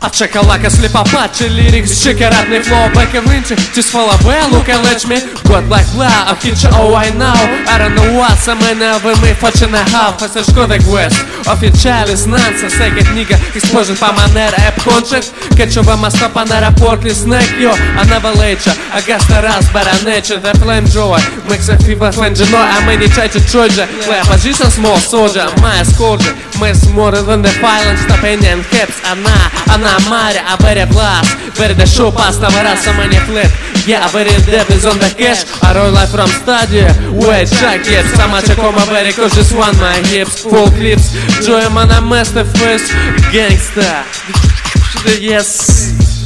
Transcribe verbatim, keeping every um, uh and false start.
A czekalakas slipapatche lyrics, chikaratny flow, back and winch, just follow well, look and let me God like blah, a hitch, oh I know I don't know what, саме не вими, фаче не гав, фася шкода гвест Официали знанца, всяка книга, использует по манера эп-кончек Кечова маскопа на рапорт лиснек, йо, а на валеча Агаста раз, баранеча, the flame joy Mix a fever, flame joy, а мы не чайте чойджа Моя position small soldier, моя скорджа Мы смотрим in the violence, стопением хепс Она, она Мария, а very blast Very the show, паста, вараса, мы не флип Yeah, very deep is on the cash I roll life from study Wait, check it Сама чакома, very cause just one my hips Full clips Joy, man, I'm master first Gangsta Yes